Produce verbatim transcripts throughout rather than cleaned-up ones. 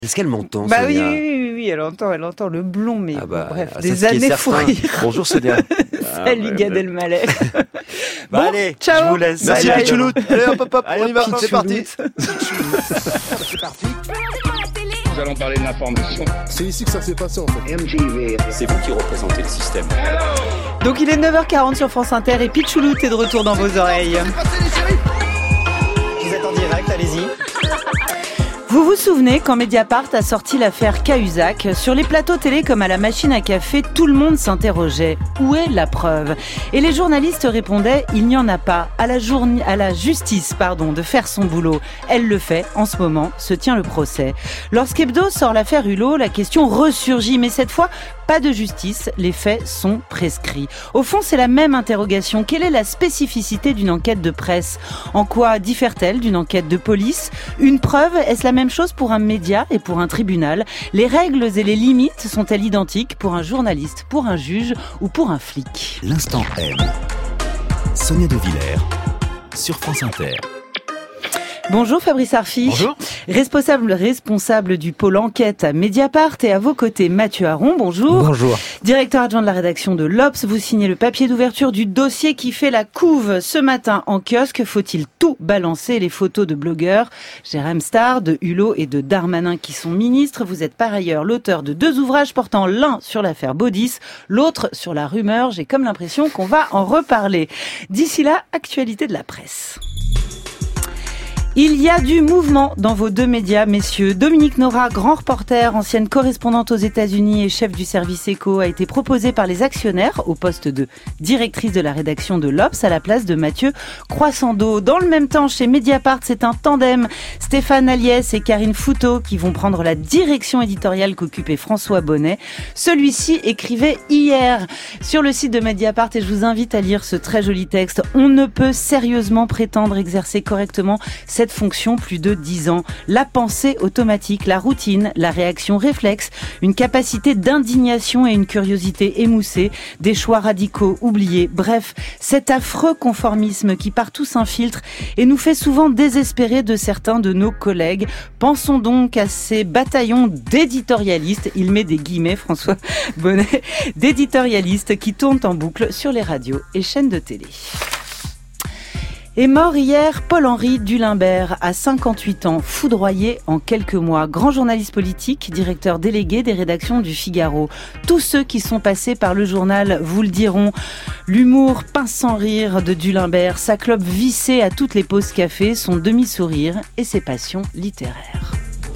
Est-ce qu'elle m'entend, Bah Sonia? oui, oui, oui, oui, elle entend, elle entend le blond, mais ah bah, bon, bref, ah, des années fou rire. Bonjour Sonia. Salut ah, ouais, Gad ouais. Elmaleh. Bah bon, allez, ciao. je vous laisse. Merci Allez, Pichouloute. Allez hop hop hop, allez, on y va, hop, c'est parti. C'est parti. Nous allons parler de l'information. C'est ici que ça s'est passé en fait. M T V. C'est vous qui représentez le système. Donc il est neuf heures quarante sur France Inter et Pichouloute est de retour dans vos oreilles. Vous êtes en direct, allez-y. Vous vous souvenez quand Mediapart a sorti l'affaire Cahuzac? Sur les plateaux télé comme à la machine à café, tout le monde s'interrogeait. Où est la preuve? Et les journalistes répondaient, il n'y en a pas. À la, journée, à la justice pardon, de faire son boulot. Elle le fait. En ce moment, se tient le procès. Lorsqu'Hebdo sort l'affaire Hulot, la question ressurgit. Mais cette fois, pas de justice. Les faits sont prescrits. Au fond, c'est la même interrogation. Quelle est la spécificité d'une enquête de presse? En quoi diffère-t-elle d'une enquête de police? Une preuve, est-ce la même chose pour un média et pour un tribunal? Les règles et les limites sont-elles identiques pour un journaliste, pour un juge ou pour un flic? L'instant M. Sonia De Villers sur France Inter. Bonjour Fabrice Arfi. Bonjour. Responsable, responsable du pôle enquête à Mediapart, et à vos côtés Mathieu Aron. Bonjour. Bonjour. Directeur adjoint de la rédaction de l'Obs, vous signez le papier d'ouverture du dossier qui fait la couve ce matin en kiosque. Faut-il tout balancer? Les photos de blogueurs, Jérém Star, de Hulot et de Darmanin qui sont ministres. Vous êtes par ailleurs l'auteur de deux ouvrages portant l'un sur l'affaire Baudis, l'autre sur la rumeur. J'ai comme l'impression qu'on va en reparler. D'ici là, actualité de la presse. Il y a du mouvement dans vos deux médias, messieurs. Dominique Nora, grand reporter, ancienne correspondante aux États-Unis et chef du service éco, a été proposée par les actionnaires au poste de directrice de la rédaction de l'Obs à la place de Mathieu Croissando. Dans le même temps, chez Mediapart, c'est un tandem. Stéphane Aliès et Karine Fouteau qui vont prendre la direction éditoriale qu'occupait François Bonnet. Celui-ci écrivait hier sur le site de Mediapart, et je vous invite à lire ce très joli texte. On ne peut sérieusement prétendre exercer correctement cette fonction plus de dix ans. La pensée automatique, la routine, la réaction réflexe, une capacité d'indignation et une curiosité émoussée, des choix radicaux oubliés. Bref, cet affreux conformisme qui partout s'infiltre et nous fait souvent désespérer de certains de nos collègues. Pensons donc à ces bataillons d'éditorialistes, il met des guillemets François Bonnet, d'éditorialistes qui tournent en boucle sur les radios et chaînes de télé. Est mort hier Paul-Henri Dulimbert, à cinquante-huit ans, foudroyé en quelques mois. Grand journaliste politique, directeur délégué des rédactions du Figaro. Tous ceux qui sont passés par le journal vous le diront. L'humour pince sans rire de Dulimbert, sa clope vissée à toutes les pauses café, son demi-sourire et ses passions littéraires.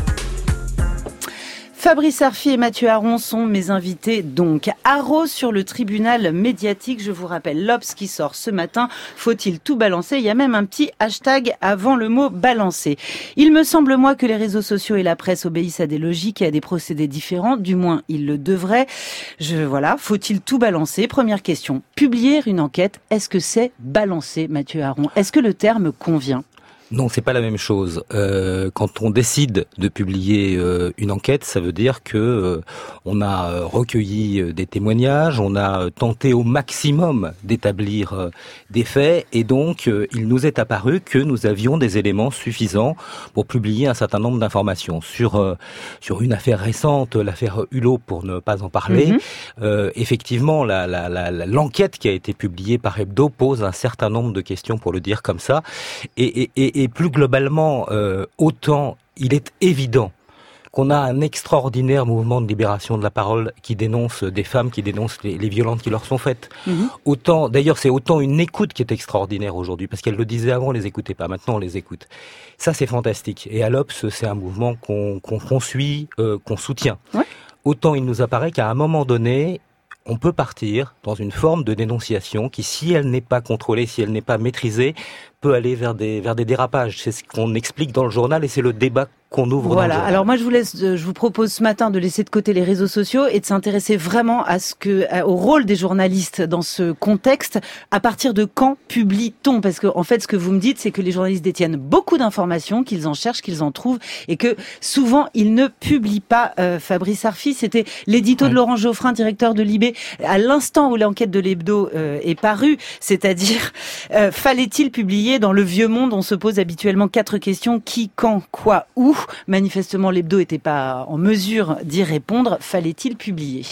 Fabrice Arfi et Mathieu Aron sont mes invités donc. Haro sur le tribunal médiatique, je vous rappelle l'Obs qui sort ce matin. Faut-il tout balancer? Il y a même un petit hashtag avant le mot balancer. Il me semble moi que les réseaux sociaux et la presse obéissent à des logiques et à des procédés différents, du moins ils le devraient. Je voilà, faut-il tout balancer? Première question. Publier une enquête, est-ce que c'est balancer, Mathieu Aron? Est-ce que le terme convient? Non, c'est pas la même chose. Euh, quand on décide de publier euh, une enquête, ça veut dire que euh, on a euh, recueilli euh, des témoignages, on a euh, tenté au maximum d'établir euh, des faits, et donc euh, il nous est apparu que nous avions des éléments suffisants pour publier un certain nombre d'informations sur euh, sur une affaire récente, l'affaire Hulot, pour ne pas en parler. Mm-hmm. Euh, effectivement, la, la, la, l'enquête qui a été publiée par Hebdo pose un certain nombre de questions, pour le dire comme ça, et, et, et Et plus globalement, euh, autant il est évident qu'on a un extraordinaire mouvement de libération de la parole qui dénonce des femmes, qui dénoncent les, les violences qui leur sont faites. Mmh. Autant, d'ailleurs, c'est autant une écoute qui est extraordinaire aujourd'hui, parce qu'elles le disaient avant, on les écoutait pas. Maintenant, on les écoute. Ça, c'est fantastique. Et à l'Obs, c'est un mouvement qu'on, qu'on, qu'on suit, euh, qu'on soutient. Ouais. Autant il nous apparaît qu'à un moment donné, on peut partir dans une forme de dénonciation qui, si elle n'est pas contrôlée, si elle n'est pas maîtrisée, peut aller vers des vers des dérapages. C'est ce qu'on explique dans le journal et c'est le débat qu'on ouvre voilà. dans le journal. Alors moi je vous laisse, je vous propose ce matin de laisser de côté les réseaux sociaux et de s'intéresser vraiment à ce que, au rôle des journalistes dans ce contexte. À partir de quand publie-t-on? Parce que en fait, ce que vous me dites, c'est que les journalistes détiennent beaucoup d'informations, qu'ils en cherchent, qu'ils en trouvent, et que souvent ils ne publient pas. Euh, Fabrice Arfi, c'était l'édito ouais. de Laurent Geoffrin, directeur de Libé, à l'instant où l'enquête de l'Hebdo euh, est parue, c'est-à-dire euh, fallait-il publier publié dans Le Vieux Monde. On se pose habituellement quatre questions. Qui, quand, quoi, où? Manifestement, l'hebdo n'était pas en mesure d'y répondre. Fallait-il publier?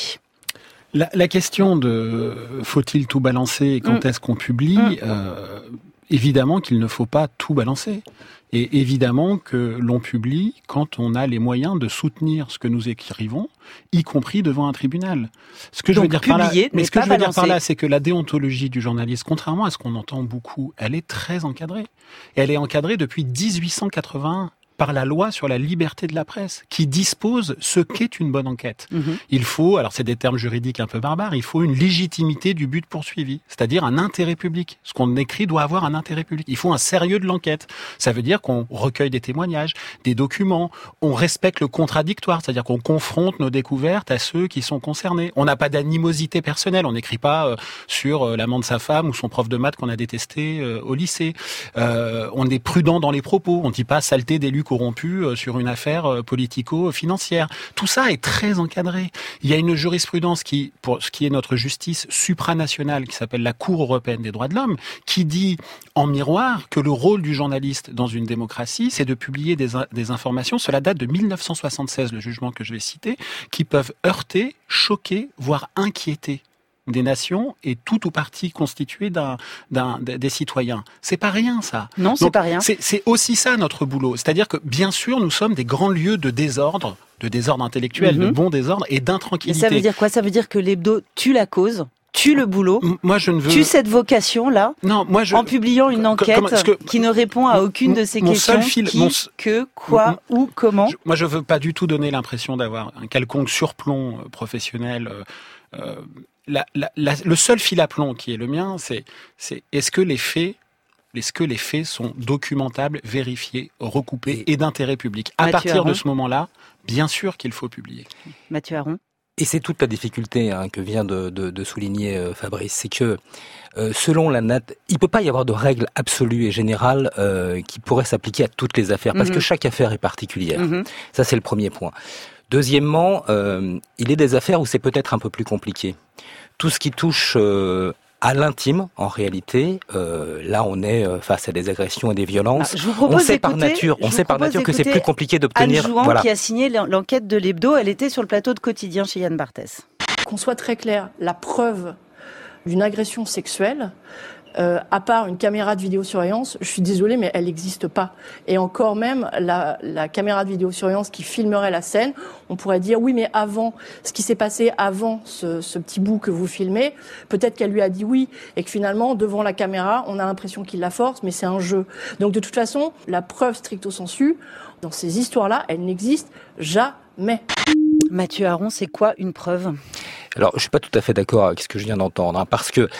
La, la question de faut-il tout balancer et quand mmh. est-ce qu'on publie, mmh. euh, évidemment qu'il ne faut pas tout balancer. Et évidemment que l'on publie quand on a les moyens de soutenir ce que nous écrivons, y compris devant un tribunal. Ce que Donc, je veux dire par là, mais ce que je veux balancer. dire par là, c'est que la déontologie du journaliste, contrairement à ce qu'on entend beaucoup, elle est très encadrée. Et elle est encadrée depuis dix-huit cent quatre-vingt-un. Par la loi sur la liberté de la presse, qui dispose ce qu'est une bonne enquête. Mmh. Il faut, alors c'est des termes juridiques un peu barbares, il faut une légitimité du but poursuivi, c'est-à-dire un intérêt public. Ce qu'on écrit doit avoir un intérêt public. Il faut un sérieux de l'enquête. Ça veut dire qu'on recueille des témoignages, des documents, on respecte le contradictoire, c'est-à-dire qu'on confronte nos découvertes à ceux qui sont concernés. On n'a pas d'animosité personnelle, on n'écrit pas euh, sur euh, l'amant de sa femme ou son prof de maths qu'on a détesté euh, au lycée. Euh, on est prudent dans les propos, on ne dit pas saleté d'élu corrompu sur une affaire politico-financière. Tout ça est très encadré. Il y a une jurisprudence qui, pour ce qui est notre justice supranationale, qui s'appelle la Cour européenne des droits de l'homme, qui dit en miroir que le rôle du journaliste dans une démocratie, c'est de publier des, des informations, cela date de mille neuf cent soixante-seize, le jugement que je vais citer, qui peuvent heurter, choquer, voire inquiéter des nations et tout ou partie constituée d'un, d'un, des citoyens. C'est pas rien, ça. Non, c'est Donc, pas rien. C'est, c'est aussi ça, notre boulot. C'est-à-dire que, bien sûr, nous sommes des grands lieux de désordre, de désordre intellectuel, mm-hmm. de bon désordre et d'intranquillité. Mais ça veut dire quoi? Ça veut dire que l'hebdo tue la cause, tue le boulot, moi, je ne veux... tue cette vocation-là, non, moi, je... en publiant une enquête comment, que... qui ne répond à aucune de ces mon questions. Seul fil, qui, mon... que, quoi, mon... où, comment. Je, moi, je veux pas du tout donner l'impression d'avoir un quelconque surplomb professionnel. Euh, La, la, la, le seul fil à plomb qui est le mien, c'est, c'est est-ce que les faits, est-ce que les faits sont documentables, vérifiés, recoupés et d'intérêt public. À Mathieu partir Aron. de ce moment-là, bien sûr qu'il faut publier. Mathieu Aron. Et c'est toute la difficulté hein, que vient de, de, de souligner euh, Fabrice, c'est que euh, selon la nat, il peut pas y avoir de règle absolue et générale euh, qui pourrait s'appliquer à toutes les affaires, parce mm-hmm. que chaque affaire est particulière. Mm-hmm. Ça, c'est le premier point. Deuxièmement, euh, il est des affaires où c'est peut-être un peu plus compliqué. Tout ce qui touche euh, à l'intime, en réalité, euh, là on est face à des agressions et des violences. Ah, je vous propose on sait par d'écouter, nature, on sait par nature que c'est plus compliqué Anne d'obtenir. Jouan, voilà. qui a signé l'enquête de l'hebdo, elle était sur le plateau de Quotidien chez Yann Barthès. Qu'on soit très clair, la preuve d'une agression sexuelle, Euh, à part une caméra de vidéosurveillance, je suis désolée, mais elle n'existe pas. Et encore même, la, la caméra de vidéosurveillance qui filmerait la scène, on pourrait dire, oui, mais avant, ce qui s'est passé avant ce, ce petit bout que vous filmez, peut-être qu'elle lui a dit oui, et que finalement, devant la caméra, on a l'impression qu'il la force, mais c'est un jeu. Donc de toute façon, la preuve stricto sensu, dans ces histoires-là, elle n'existe jamais. Mathieu Aron, c'est quoi une preuve ? Alors, je suis pas tout à fait d'accord avec ce que je viens d'entendre, hein, parce que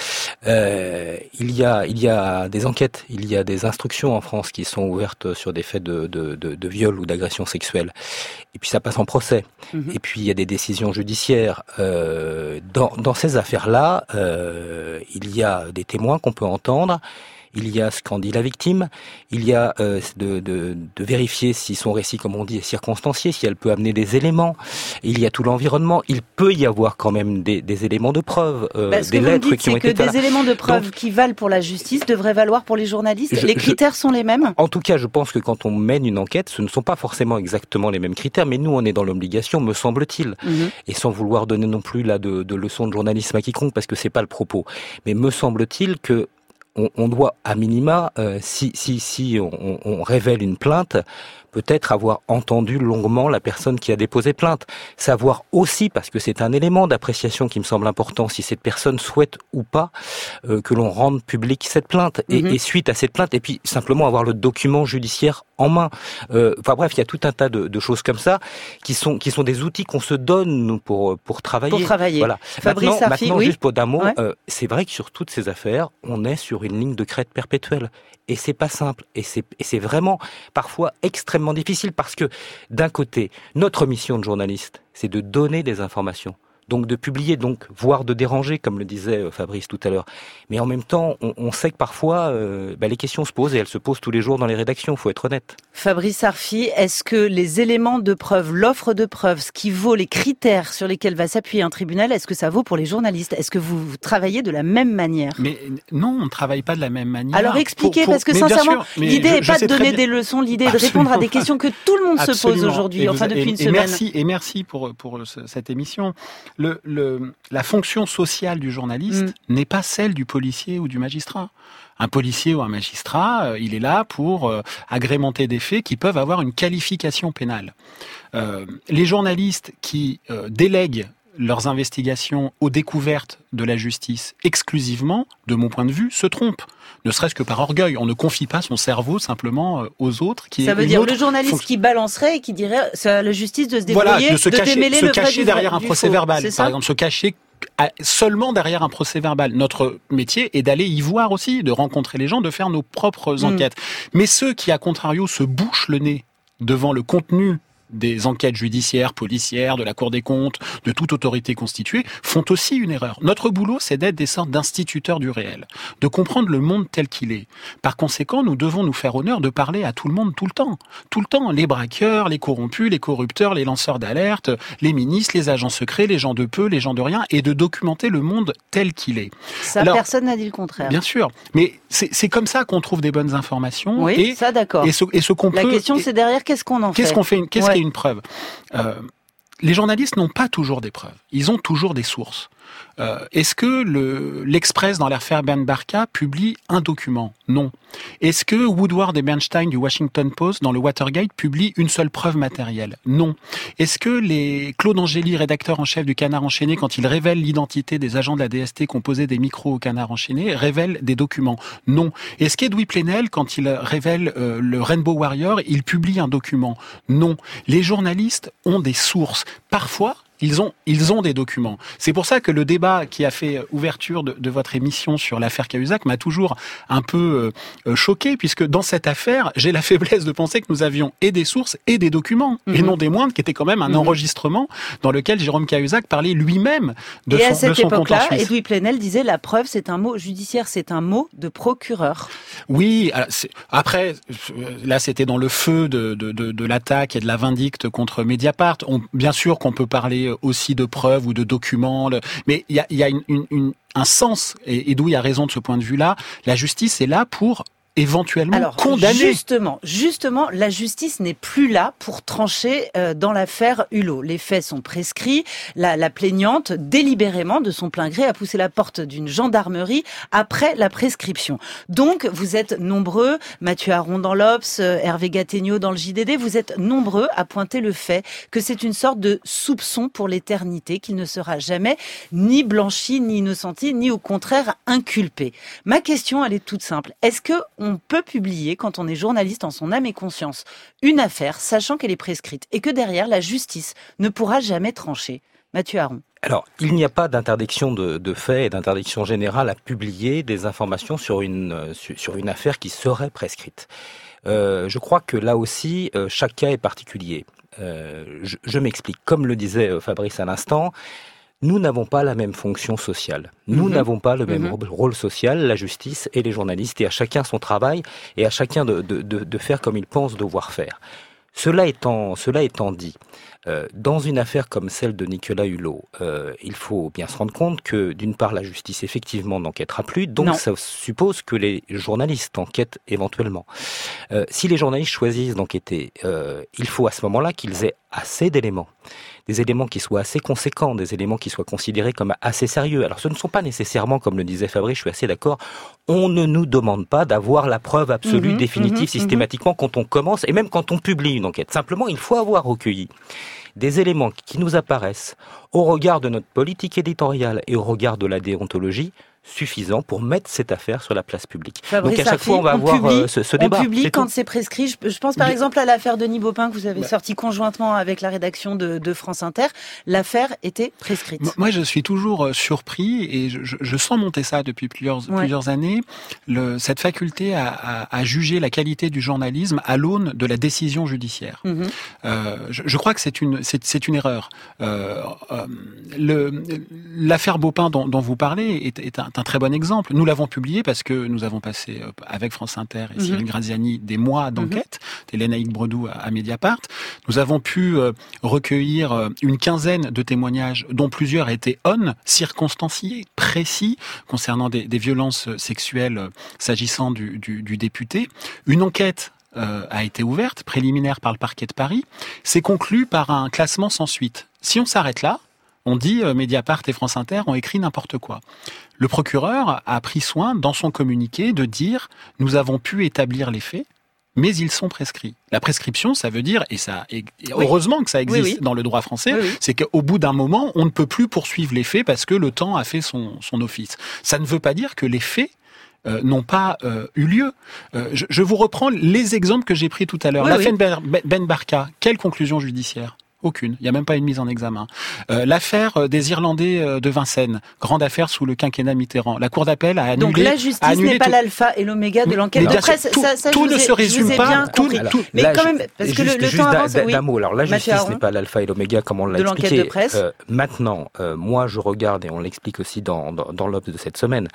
euh, il y a il y a des enquêtes, il y a des instructions en France qui sont ouvertes sur des faits de de, de, de viol ou d'agression sexuelle, et puis ça passe en procès. Mmh. Et puis il y a des décisions judiciaires. Euh, dans dans ces affaires-là, euh, il y a des témoins qu'on peut entendre. Il y a ce qu'en dit la victime, il y a euh, de, de, de vérifier si son récit, comme on dit, est circonstancié, si elle peut amener des éléments. Il y a tout l'environnement. Il peut y avoir quand même des, des éléments de preuve, euh, bah, des lettres dites, qui ont été... été... que des éléments de preuve Donc, qui valent pour la justice devraient valoir pour les journalistes. Je, les critères je, sont les mêmes. En tout cas, je pense que quand on mène une enquête, ce ne sont pas forcément exactement les mêmes critères, mais nous, on est dans l'obligation, me semble-t-il. Mm-hmm. Et sans vouloir donner non plus là de, de leçons de journalisme à quiconque, parce que c'est pas le propos. Mais me semble-t-il que On, on doit, à minima, euh, si si si on, on révèle une plainte, peut-être avoir entendu longuement la personne qui a déposé plainte. Savoir aussi, parce que c'est un élément d'appréciation qui me semble important, si cette personne souhaite ou pas euh, que l'on rende publique cette plainte. Et, mm-hmm. et suite à cette plainte, et puis simplement avoir le document judiciaire en main. Euh, enfin bref, il y a tout un tas de, de choses comme ça qui sont qui sont des outils qu'on se donne nous pour pour travailler. Pour travailler. Voilà. Fabrice maintenant, Sarfi, maintenant oui. juste pour d'un mot, ouais. euh, c'est vrai que sur toutes ces affaires, on est sur une ligne de crête perpétuelle. Et c'est pas simple. Et c'est, et c'est vraiment parfois extrêmement difficile parce que d'un côté, notre mission de journaliste, c'est de donner des informations, donc de publier, donc voire de déranger, comme le disait Fabrice tout à l'heure. Mais en même temps, on, on sait que parfois, euh, bah, les questions se posent et elles se posent tous les jours dans les rédactions. Il faut être honnête. Fabrice Arfi, est-ce que les éléments de preuve, l'offre de preuve, ce qui vaut, les critères sur lesquels va s'appuyer un tribunal, est-ce que ça vaut pour les journalistes? Est-ce que vous travaillez de la même manière? Mais non, on ne travaille pas de la même manière. Alors expliquez, pour, pour... parce que mais sincèrement, sûr, l'idée n'est pas de donner bien... des leçons, l'idée est de Absolument. répondre à des questions que tout le monde Absolument. se pose aujourd'hui, enfin depuis et, une et semaine. Merci, et merci pour, pour cette émission. Le, le, la fonction sociale du journaliste mm. n'est pas celle du policier ou du magistrat. Un policier ou un magistrat, il est là pour euh, agrémenter des faits qui peuvent avoir une qualification pénale. Euh, les journalistes qui euh, délèguent leurs investigations aux découvertes de la justice exclusivement, de mon point de vue, se trompent. Ne serait-ce que par orgueil. On ne confie pas son cerveau simplement aux autres. Qui Ça veut dire le journaliste fonction... qui balancerait et qui dirait c'est à la justice de se débrouiller, voilà, de se de cacher, démêler se le cacher vrai derrière du, un procès faux. verbal. Par exemple, se cacher seulement derrière un procès verbal. Notre métier est d'aller y voir aussi, de rencontrer les gens, de faire nos propres mmh. enquêtes. Mais ceux qui, à contrario, se bouchent le nez devant le contenu des enquêtes judiciaires, policières, de la Cour des comptes, de toute autorité constituée, font aussi une erreur. Notre boulot, c'est d'être des sortes d'instituteurs du réel, de comprendre le monde tel qu'il est. Par conséquent, nous devons nous faire honneur de parler à tout le monde tout le temps. Tout le temps, les braqueurs, les corrompus, les corrupteurs, les lanceurs d'alerte, les ministres, les agents secrets, les gens de peu, les gens de rien, et de documenter le monde tel qu'il est. Ça, Alors, personne n'a dit le contraire. Bien sûr, mais c'est, c'est comme ça qu'on trouve des bonnes informations. Oui, et, ça d'accord. Et ce, et ce qu'on La peut, question, et, c'est derrière, qu'est-ce qu'on en qu'est-ce fait qu'on fait Qu'est-ce ouais. qu'est une preuve? euh, Les journalistes n'ont pas toujours des preuves. Ils ont toujours des sources. Euh, est-ce que le, l'Express dans l'affaire Ben Barka publie un document? Non. Est-ce que Woodward et Bernstein du Washington Post dans le Watergate publient une seule preuve matérielle? Non. Est-ce que les Claude Angeli, rédacteur en chef du Canard enchaîné, quand il révèle l'identité des agents de la D S T composés des micros au Canard enchaîné, révèle des documents? Non. Est-ce qu'Edoui Plenel, quand il révèle euh, le Rainbow Warrior, il publie un document? Non. Les journalistes ont des sources. Parfois, Ils ont, ils ont des documents. C'est pour ça que le débat qui a fait ouverture de, de votre émission sur l'affaire Cahuzac m'a toujours un peu euh, choqué, puisque dans cette affaire, j'ai la faiblesse de penser que nous avions et des sources et des documents, mmh. et non des moindres, qui était quand même un mmh. enregistrement dans lequel Jérôme Cahuzac parlait lui-même de et son, à cette de son époque-là, compte en Suisse. Edoui Plenel disait la preuve, c'est un mot judiciaire, c'est un mot de procureur. Oui, c'est, après, là c'était dans le feu de, de, de, de l'attaque et de la vindicte contre Mediapart. On, bien sûr qu'on peut parler aussi de preuves ou de documents, mais il y a, y a une, une, une, un sens, et Edoui a raison de ce point de vue-là. La justice est là pour éventuellement Alors, condamner. Justement, justement, la justice n'est plus là pour trancher euh, dans l'affaire Hulot. Les faits sont prescrits. La, la plaignante, délibérément, de son plein gré, a poussé la porte d'une gendarmerie après la prescription. Donc, vous êtes nombreux, Mathieu Aron dans l'Obs, euh, Hervé Gattegno dans le J D D, vous êtes nombreux à pointer le fait que c'est une sorte de soupçon pour l'éternité, qu'il ne sera jamais ni blanchi, ni innocenti, ni au contraire inculpé. Ma question, elle est toute simple. Est-ce que on peut publier, quand on est journaliste en son âme et conscience, une affaire, sachant qu'elle est prescrite, et que derrière, la justice ne pourra jamais trancher? Mathieu Aron. Alors, il n'y a pas d'interdiction de, de fait et d'interdiction générale à publier des informations sur une, sur une affaire qui serait prescrite. Euh, je crois que là aussi, euh, chaque cas est particulier. Euh, je, je m'explique. Comme le disait Fabrice à l'instant, nous n'avons pas la même fonction sociale. Nous mmh. n'avons pas le même mmh. rôle social, la justice et les journalistes, et à chacun son travail, et à chacun de, de, de, de faire comme il pense devoir faire. Cela étant, cela étant dit, euh, dans une affaire comme celle de Nicolas Hulot, euh, il faut bien se rendre compte que, d'une part, la justice, effectivement, n'enquêtera plus, donc non. ça suppose que les journalistes enquêtent éventuellement. Euh, si les journalistes choisissent d'enquêter, euh, il faut à ce moment-là qu'ils aient assez d'éléments. Des éléments qui soient assez conséquents, des éléments qui soient considérés comme assez sérieux. Alors ce ne sont pas nécessairement, comme le disait Fabrice, je suis assez d'accord, on ne nous demande pas d'avoir la preuve absolue, mmh, définitive, mmh, systématiquement mmh. quand on commence, et même quand on publie une enquête. Simplement, il faut avoir recueilli des éléments qui nous apparaissent, au regard de notre politique éditoriale et au regard de la déontologie, suffisant pour mettre cette affaire sur la place publique. Fabrice Donc à chaque Arfi, fois, on va on avoir publie, euh, ce, ce débat. On publie c'est quand tout. c'est prescrit. Je, je pense par Mais... exemple à l'affaire Denis Baupin que vous avez bah... sorti conjointement avec la rédaction de, de France Inter. L'affaire était prescrite. Moi, je suis toujours surpris et je, je, je sens monter ça depuis plusieurs, ouais. plusieurs années, le, cette faculté à, à, à juger la qualité du journalisme à l'aune de la décision judiciaire. Mmh. Euh, je, je crois que c'est une, c'est, c'est une erreur. Euh, euh, le, l'affaire Baupin dont, dont vous parlez est, est un, un très bon exemple. Nous l'avons publié parce que nous avons passé avec France Inter et Cyril mmh. Graziani des mois d'enquête, mmh. Lénaïque Bredou à, à Mediapart. Nous avons pu euh, recueillir une quinzaine de témoignages dont plusieurs étaient on, circonstanciés, précis, concernant des, des violences sexuelles euh, s'agissant du, du, du député. Une enquête euh, a été ouverte, préliminaire par le parquet de Paris. C'est conclu par un classement sans suite. Si on s'arrête là, on dit euh, Mediapart et France Inter ont écrit n'importe quoi. Le procureur a pris soin, dans son communiqué, de dire « Nous avons pu établir les faits, mais ils sont prescrits ». La prescription, ça veut dire, et ça, et heureusement oui. que ça existe oui, oui. dans le droit français, oui, oui. c'est qu'au bout d'un moment, on ne peut plus poursuivre les faits parce que le temps a fait son, son office. Ça ne veut pas dire que les faits Euh, n'ont pas euh, eu lieu. Euh, je, je vous reprends les exemples que j'ai pris tout à l'heure. Oui, L'affaire oui. Ben Barka, quelle conclusion judiciaire ? Aucune. Il n'y a même pas une mise en examen. Euh, l'affaire des Irlandais de Vincennes, grande affaire sous le quinquennat Mitterrand. La Cour d'appel a annulé... Donc la justice n'est pas tout... l'alpha et l'oméga de l'enquête de presse. Tout, ça, ça, tout ne ai, se résume pas. Tout, alors, tout, mais là, quand même, parce juste, que le, le juste temps d'un, avance... d'un, oui. d'un mot. Alors la Mathieu justice Aron. n'est pas l'alpha et l'oméga, comme on l'a de expliqué. L'enquête de presse. Euh, maintenant, euh, moi je regarde, et on l'explique aussi dans, dans, dans l'Obs de cette semaine,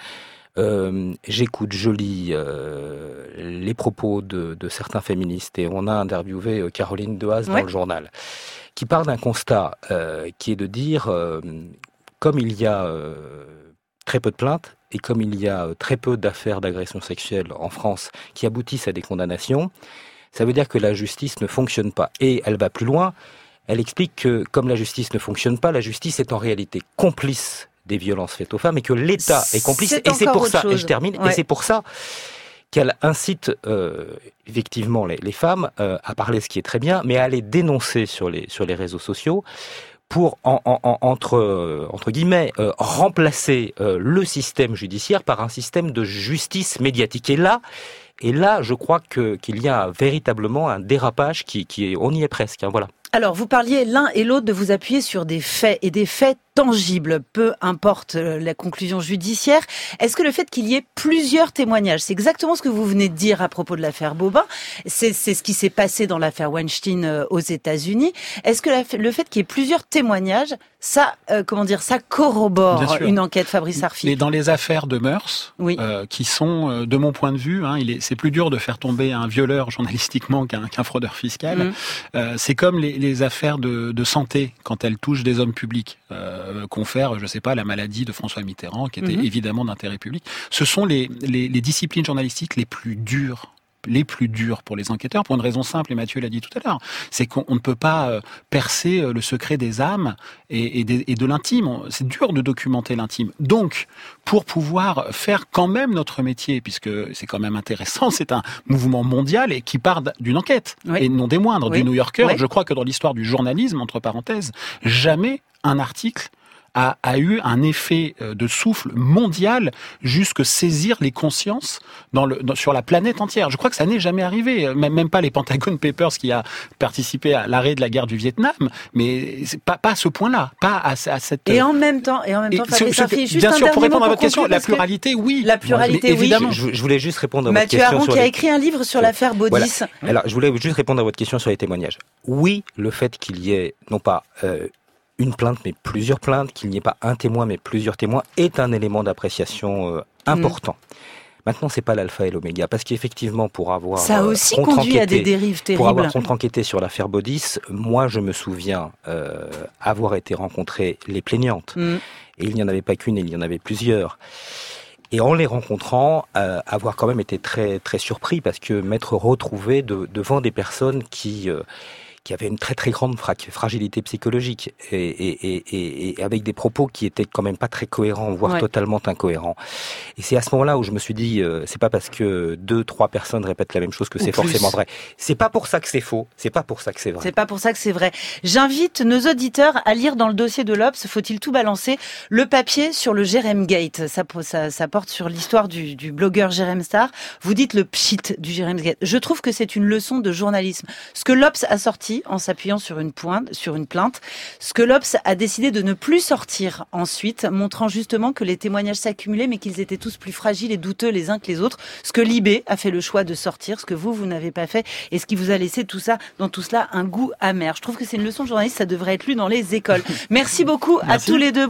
Euh, j'écoute, je lis euh, les propos de, de certains féministes et on a interviewé euh, Caroline Dehaze ouais. dans le journal qui part d'un constat euh, qui est de dire euh, comme il y a euh, très peu de plaintes et comme il y a très peu d'affaires d'agression sexuelle en France qui aboutissent à des condamnations, ça veut dire que la justice ne fonctionne pas. Et elle va plus loin, elle explique que comme la justice ne fonctionne pas, la justice est en réalité complice des violences faites aux femmes et que l'État est complice. C'est et c'est pour ça, chose. et je termine, ouais. et c'est pour ça qu'elle incite euh, effectivement les, les femmes euh, à parler, ce qui est très bien, mais à les dénoncer sur les, sur les réseaux sociaux pour, en, en, en, entre, euh, entre guillemets, euh, remplacer euh, le système judiciaire par un système de justice médiatique. Et là, et là je crois que, qu'il y a véritablement un dérapage qui, qui est, on y est presque, hein, voilà. Alors, vous parliez l'un et l'autre de vous appuyer sur des faits et des faits tangibles, peu importe la conclusion judiciaire. Est-ce que le fait qu'il y ait plusieurs témoignages, c'est exactement ce que vous venez de dire à propos de l'affaire Baupin, c'est, c'est ce qui s'est passé dans l'affaire Weinstein aux États-Unis. Est-ce que la, le fait qu'il y ait plusieurs témoignages, ça, euh, comment dire, ça corrobore une enquête, Fabrice Arfi? Et dans les affaires de mœurs, oui. euh, qui sont, euh, de mon point de vue, hein, il est, c'est plus dur de faire tomber un violeur journalistiquement qu'un, qu'un fraudeur fiscal. Mmh. Euh, c'est comme les, les affaires de, de santé quand elles touchent des hommes publics. Euh, confère, je sais pas, la maladie de François Mitterrand, qui était mmh. évidemment d'intérêt public. Ce sont les, les, les disciplines journalistiques les plus dures. les plus dures pour les enquêteurs, pour une raison simple, et Mathieu l'a dit tout à l'heure, c'est qu'on ne peut pas percer le secret des âmes et, et, de, et de l'intime. C'est dur de documenter l'intime. Donc, pour pouvoir faire quand même notre métier, puisque c'est quand même intéressant, c'est un mouvement mondial et qui part d'une enquête, oui. et non des moindres, oui. du New Yorker. Oui. Je crois que dans l'histoire du journalisme, entre parenthèses, jamais un article A, a eu un effet de souffle mondial jusque saisir les consciences dans le, dans, sur la planète entière. Je crois que ça n'est jamais arrivé. Même, même pas les Pentagon Papers qui a participé à l'arrêt de la guerre du Vietnam, mais c'est pas, pas à ce point-là, pas à, à cette... Et en même temps, et en même temps, et Fabrice Arfi, juste bien un sûr, pour répondre à votre question, la pluralité, oui. La pluralité, oui. Évidemment. Je, je voulais juste répondre à Mathieu votre question. Mathieu Aron qui les... a écrit un livre sur l'affaire Baudis. Voilà. Alors, je voulais juste répondre à votre question sur les témoignages. Oui, le fait qu'il y ait, non pas... Euh, une plainte, mais plusieurs plaintes, qu'il n'y ait pas un témoin, mais plusieurs témoins, est un élément d'appréciation euh, important. Mmh. Maintenant, c'est pas l'alpha et l'oméga, parce qu'effectivement, pour avoir ça a aussi euh, conduit à des dérives terribles. Pour avoir contre-enquêté sur l'affaire Baudis, moi, je me souviens euh, avoir été rencontrer les plaignantes, mmh. et il n'y en avait pas qu'une, il y en avait plusieurs. Et en les rencontrant, euh, avoir quand même été très très surpris, parce que m'être retrouvé de, devant des personnes qui euh, qui avait une très très grande fra- fragilité psychologique et, et, et, et avec des propos qui étaient quand même pas très cohérents, voire ouais. totalement incohérents. Et c'est à ce moment-là où je me suis dit, euh, c'est pas parce que deux, trois personnes répètent la même chose que c'est forcément vrai. C'est pas pour ça que c'est faux, c'est pas pour ça que c'est vrai. C'est pas pour ça que c'est vrai. J'invite nos auditeurs à lire dans le dossier de l'Obs, faut-il tout balancer, le papier sur le Jérém Gate. Ça, ça, ça porte sur l'histoire du, du blogueur Jérém Star. Vous dites le pchit du Jérém Gate. Je trouve que c'est une leçon de journalisme. Ce que l'Obs a sorti en s'appuyant sur une pointe, sur une plainte, ce que l'Obs a décidé de ne plus sortir ensuite, montrant justement que les témoignages s'accumulaient, mais qu'ils étaient tous plus fragiles et douteux les uns que les autres. Ce que Libé a fait le choix de sortir, ce que vous, vous n'avez pas fait, et ce qui vous a laissé tout ça, dans tout cela, un goût amer. Je trouve que c'est une leçon de journaliste, ça devrait être lu dans les écoles. Merci beaucoup Merci. à tous les deux.